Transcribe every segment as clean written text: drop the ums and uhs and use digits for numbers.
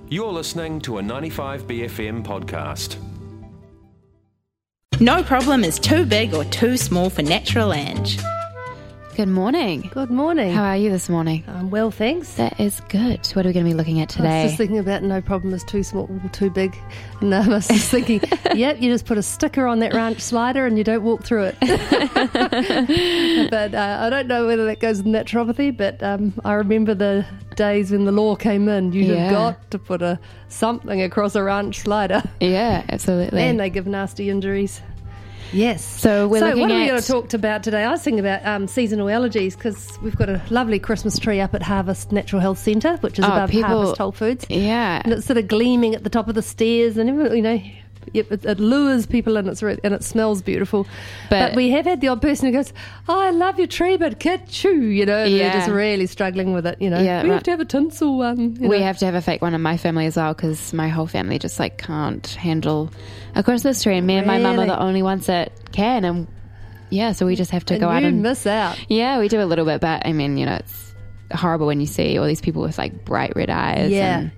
You're listening to a 95BFM podcast. No problem is too big or too small for Natural Ange. Good morning. Good morning. How are you this morning? I'm well, thanks. That is good. What are we going to be looking at today? I was just thinking about no problem is too small or too big. And I was just thinking, yep, you just put a sticker on that ranch slider and you don't walk through it. But I don't know whether that goes with naturopathy, but I remember the days when the law came in. You've got to put something across a ranch slider. Yeah, absolutely. And they give nasty injuries. Yes. So what are we going to talk about today? I was thinking about seasonal allergies because we've got a lovely Christmas tree up at Harvest Natural Health Centre, which is above Harvest Whole Foods. Yeah. And it's sort of gleaming at the top of the stairs and, you know, it lures people and it smells beautiful. But we have had the odd person who goes, oh, I love your tree, but ka-choo, you know, and they're just really struggling with it, you know. We have to have a tinsel one. We have to have a fake one in my family as well because my whole family just can't handle a Christmas tree, and me and my mum are the only ones that can, and so we just have to go out and miss out. Yeah, we do a little bit, but I mean, you know, it's horrible when you see all these people with bright red eyes.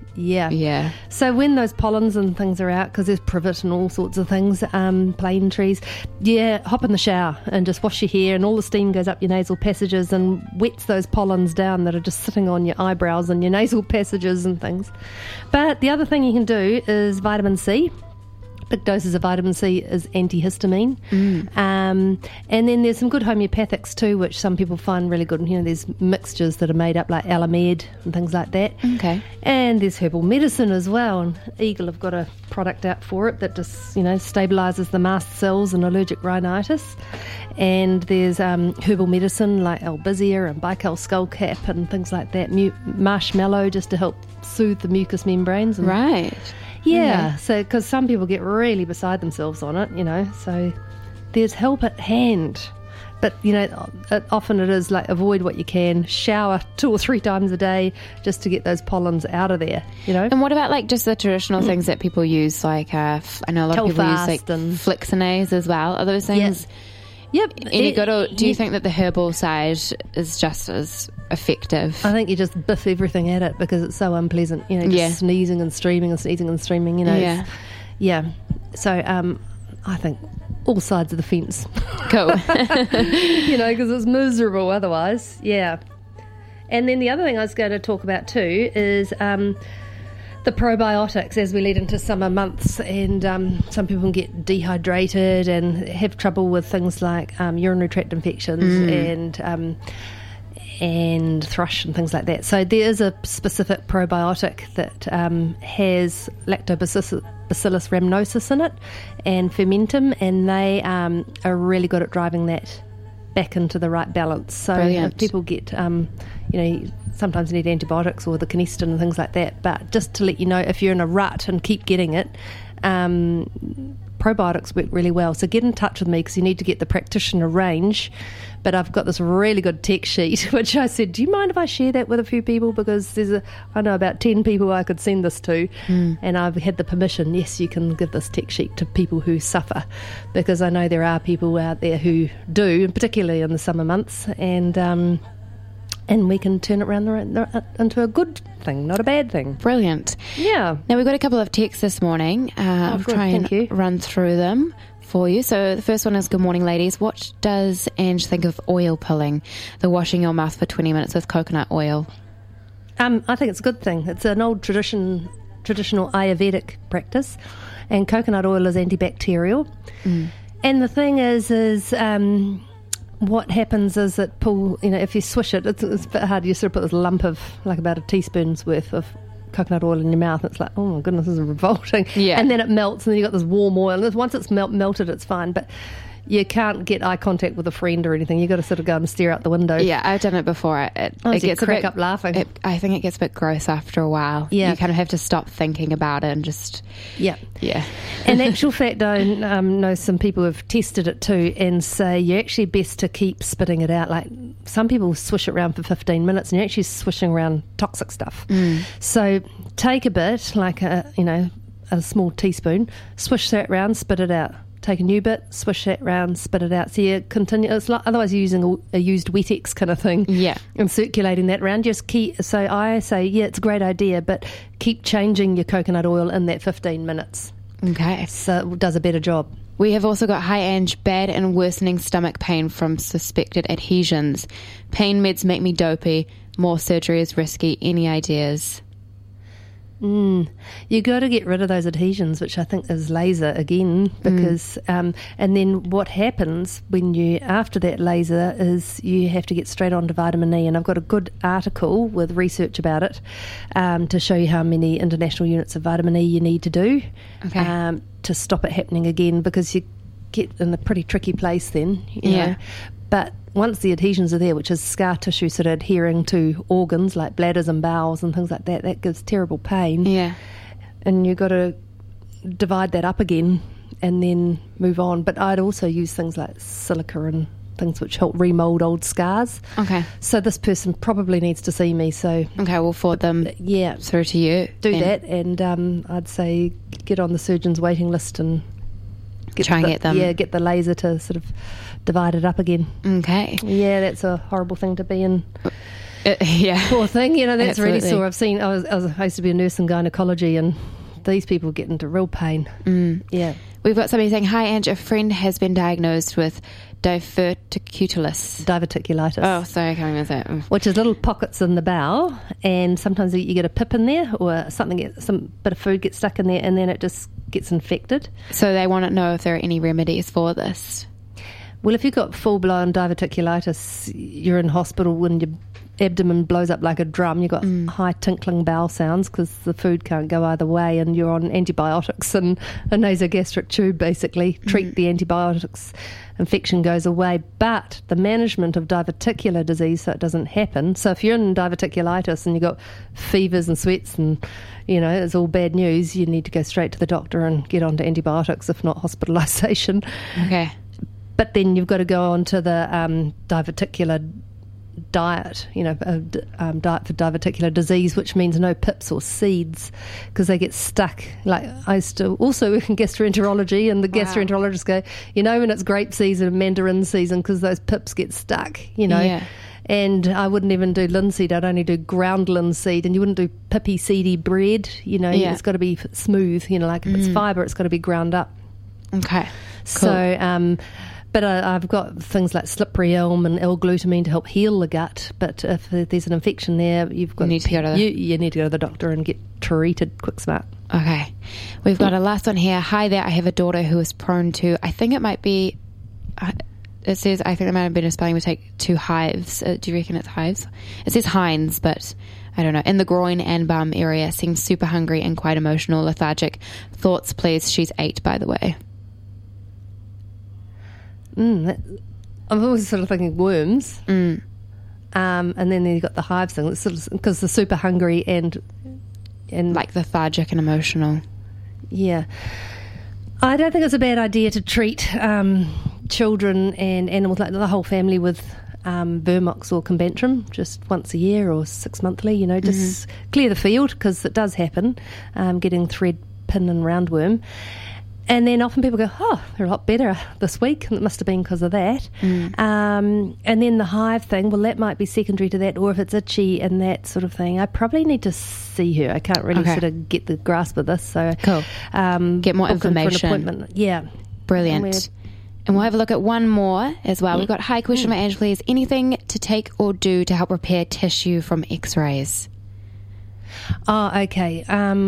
Yeah. So when those pollens and things are out, because there's privet and all sorts of things, plane trees, hop in the shower and just wash your hair, and all the steam goes up your nasal passages and wets those pollens down that are just sitting on your eyebrows and your nasal passages and things. But the other thing you can do is vitamin C. Big doses of vitamin C is antihistamine. And then there's some good homeopathics too, which some people find really good. You know, there's mixtures that are made up like Alamed and things like that. Okay. And there's herbal medicine as well. And Eagle have got a product out for it that just, you know, stabilises the mast cells and allergic rhinitis. And there's herbal medicine like Albizia and Baikal skullcap and things like that. Marshmallow just to help soothe the mucous membranes. Right. Yeah, so because some people get really beside themselves on it, you know, so there's help at hand. But, you know, often it is avoid what you can, shower 2 or 3 times a day just to get those pollens out of there, you know. And what about just the traditional things that people use, I know a lot of people use Flixinase as well. Are those things any good, or do you think that the herbal side is just as effective? I think you just biff everything at it because it's so unpleasant, you know, just sneezing and streaming and sneezing and streaming, you know. So I think all sides of the fence. Cool. You know, because it's miserable otherwise. Yeah. And then the other thing I was going to talk about too is the probiotics as we lead into summer months, and some people can get dehydrated and have trouble with things like urinary tract infections and thrush and things like that. So there is a specific probiotic that has Lactobacillus rhamnosus in it and fermentum, and they are really good at driving that back into the right balance. So if people get, you know, sometimes need antibiotics or the Canesten and things like that, but just to let you know, if you're in a rut and keep getting it, probiotics work really well. So get in touch with me because you need to get the practitioner range. But I've got this really good tech sheet, which I said, do you mind if I share that with a few people? Because I know about 10 people I could send this to, and I've had the permission, yes, you can give this tech sheet to people who suffer, because I know there are people out there who do, and particularly in the summer months, and we can turn it around into a good thing, not a bad thing. Brilliant. Yeah. Now, we've got a couple of texts this morning. I'll try and run through them for you. So the first one is, good morning, ladies. What does Ange think of oil pulling, the washing your mouth for 20 minutes with coconut oil? I think it's a good thing. It's an old traditional Ayurvedic practice, and coconut oil is antibacterial. And the thing is what happens is that if you swish it, it's a bit hard. You sort of put this lump of about a teaspoon's worth of coconut oil in your mouth, and it's like, oh my goodness, this is revolting. And then it melts, and then you've got this warm oil, and once it's melted, it's fine. But you can't get eye contact with a friend or anything. You've got to sort of go and stare out the window. Yeah, I've done it before. It gets crack up laughing. I think it gets a bit gross after a while. Yeah. You kind of have to stop thinking about it and just... Yeah. Yeah. In actual fact, I know some people have tested it too and say you're actually best to keep spitting it out. Like, some people swish it around for 15 minutes and you're actually swishing around toxic stuff. So take a bit, like a small teaspoon, swish that around, spit it out. take a new bit, swish that round, spit it out. So you continue. It's like, otherwise you're using a used Wet-Ex kind of thing. Yeah. And circulating that round. So I say, yeah, it's a great idea, but keep changing your coconut oil in that 15 minutes. Okay. So it does a better job. We have also got hi Ange, bad and worsening stomach pain from suspected adhesions. Pain meds make me dopey. More surgery is risky. Any ideas? You got to get rid of those adhesions, which I think is laser again, because and then what happens when you after that laser is you have to get straight on to vitamin E, and I've got a good article with research about it to show you how many international units of vitamin E you need to do to stop it happening again, because you get in a pretty tricky place then, you know. But once the adhesions are there, which is scar tissue sort of adhering to organs like bladders and bowels and things like that, that gives terrible pain. Yeah. And you've got to divide that up again and then move on. But I'd also use things like silica and things which help remould old scars. Okay. So this person probably needs to see me. So okay, we'll forward them through to you. Do that, and I'd say get on the surgeon's waiting list and get them. Yeah, get the laser to sort of divide it up again. Okay. Yeah, that's a horrible thing to be in. Yeah. Poor thing, you know, that's Absolutely. really sore. I've seen, I used to be a nurse in gynecology, and these people get into real pain. Yeah. We've got somebody saying, hi Ange, a friend has been diagnosed with diverticulitis. Diverticulitis. Oh, sorry, I can't remember that. Which is little pockets in the bowel, and sometimes you get a pip in there, or some bit of food gets stuck in there, and then it just gets infected. So they want to know if there are any remedies for this. Well, if you've got full-blown diverticulitis, you're in hospital when your abdomen blows up like a drum. You've got high tinkling bowel sounds because the food can't go either way, and you're on antibiotics and a nasogastric tube, basically. Treat the antibiotics, infection goes away. But the management of diverticular disease, so it doesn't happen. So if you're in diverticulitis and you've got fevers and sweats and, you know, it's all bad news, you need to go straight to the doctor and get onto antibiotics, if not hospitalisation. Okay. But then you've got to go on to the diverticular diet, you know, diet for diverticular disease, which means no pips or seeds, because they get stuck. Like I used to also work in gastroenterology, and the gastroenterologists go, you know, when it's grape season and mandarin season, because those pips get stuck, you know. Yeah. And I wouldn't even do linseed, I'd only do ground linseed, and you wouldn't do pippy seedy bread, you know. It's got to be smooth, you know, like if it's fibre, it's got to be ground up. Okay, cool. So but I've got things like slippery elm and L-glutamine to help heal the gut. But if there's an infection there, you need to go to the doctor and get treated quick smart. Okay. We've got a last one here. Hi there, I have a daughter who is prone to, I think it might be, it says, I think it might have been a spelling mistake, to hives. Do you reckon it's hives? It says Hines, but I don't know. In the groin and bum area, seems super hungry and quite emotional, lethargic. Thoughts, please. She's 8, by the way. I'm always sort of thinking worms, and then you've got the hives thing. It's sort of because they're super hungry and like lethargic and emotional. Yeah, I don't think it's a bad idea to treat children and animals, like the whole family, with Vermox or Combantrum just once a year or 6 monthly. You know, just clear the field, because it does happen. Getting thread, pin, and roundworm. And then often people go, oh, they're a lot better this week. And it must have been because of that. And then the hive thing, well, that might be secondary to that. Or if it's itchy and that sort of thing, I probably need to see her. I can't really sort of get the grasp of this. So cool. Get more information. For an appointment. Yeah. Brilliant. And we'll have a look at one more as well. We've got, hi, question for Angela, is anything to take or do to help repair tissue from x-rays? Oh, okay.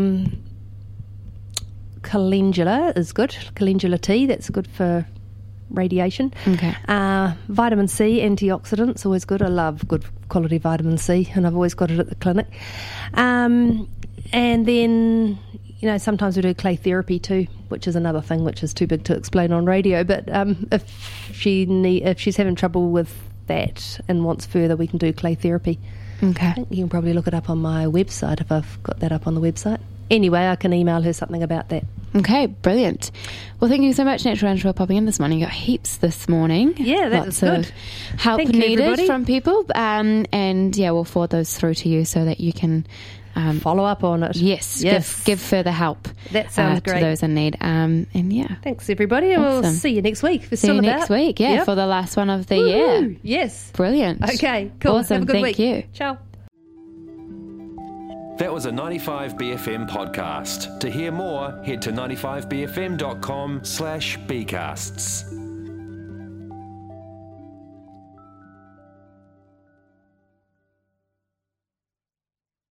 Calendula is good. Calendula tea, that's good for radiation. Okay. Vitamin C, antioxidants, always good. I love good quality vitamin C, and I've always got it at the clinic. And then, you know, sometimes we do clay therapy too, which is another thing which is too big to explain on radio. But if she's having trouble with that and wants further, we can do clay therapy. Okay. I think you can probably look it up on my website if I've got that up on the website. Anyway, I can email her something about that. Okay, brilliant. Well, thank you so much, Natural Ange, for popping in this morning. You got heaps this morning. Yeah, that was good. Lots of help needed from people. And we'll forward those through to you so that you can follow up on it. Yes. Give further help. That sounds great. To those in need. Thanks, everybody, and we'll see you next week. See you next week, for the last one of the year. Yes. Brilliant. Okay, cool. Awesome. Have a good week. Thank you. Ciao. That was a 95BFM podcast. To hear more, head to 95bfm.com/bcasts.